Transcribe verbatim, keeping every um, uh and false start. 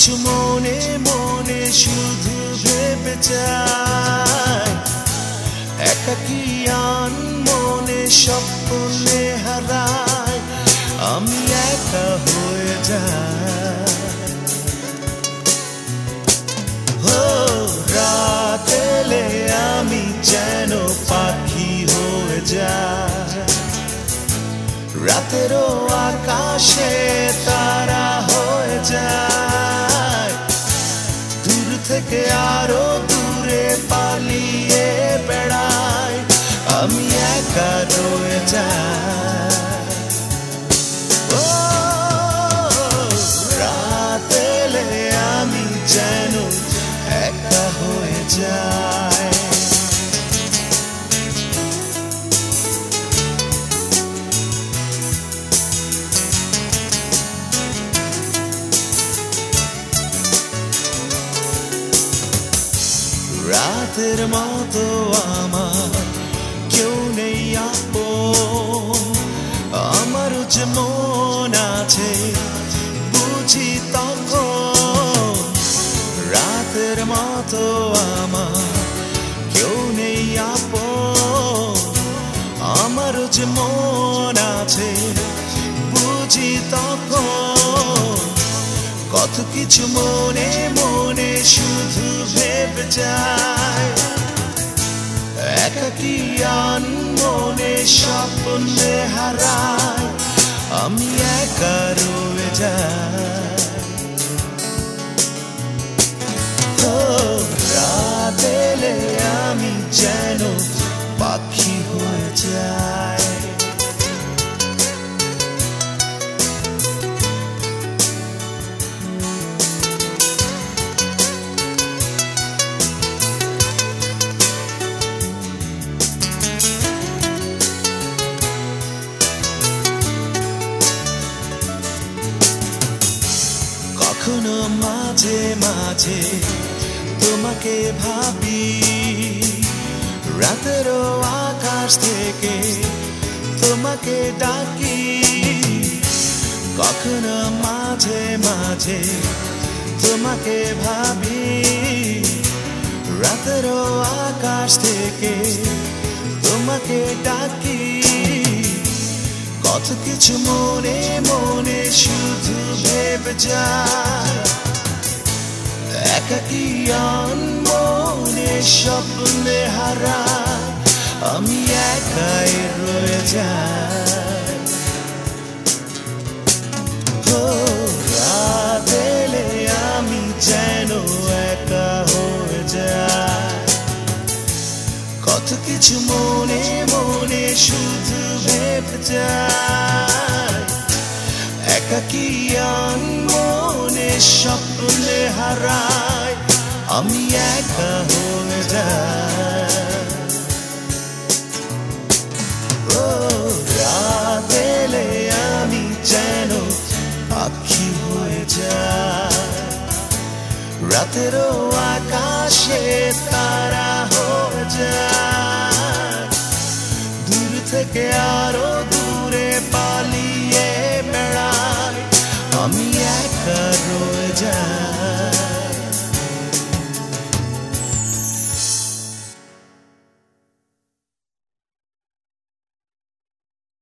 কিছু মনে মনে শুধু ভেবে চাই, একাকী মনে স্বপ্নে হারাই, আমি একা হয়ে যাই। ও রাত এলে আমি যেন পাখি হয়ে যাই, রাতেরও আকাশে তারা হয়ে যায়, দূর থেকে আরো দূরে পালিয়ে বেড়াই, আমি একা রয়ে যাই। ও রাত এলে আমি যেন একা হয়ে যাই। রাতের মতো আমার কেউ নেই আপন, আমার যে মন আছে বুঝি তখন। রাতের মতো আমার কেউ নেই আপন, আমার যে মন আছে বুঝি তখন। কত কিছু মনে মনে শুধু ভেবে যাই, একাকী মনে স্বপ্নে হারাই, আমি একা রয়ে যাই। ও রাত এলে আমি যেন পাখি হয়ে যাই। কখনো মাঝে মাঝে তোমাকে ভাবি, রাতেরও আকাশ থেকে তোমাকে ডাকি। কখনো মাঝে মাঝে তোমাকে ভাবি, রাতেরও আকাশ থেকে তোমাকে ডাকি। কত কিছু মনে মনে শুধু ভেবে যাই, একাকী মনে স্বপ্নে হারাই, আমি একাই রয়ে যাই। ও রাত এলে আমি যেন একা হয়ে যাই, কত কিছু মনে মনে শুধু ভেবে যাই, একাকী মনে স্বপ্নে হারাই, আমি একা হয়ে যাই। ও রাত এলে আমি যেন পাখি হয়ে যাই, রাতেরও আকাশে তারা হয়ে যায়, দূর থেকে আরো দূরে পালিয়ে বেড়াই, আমি একা রয়ে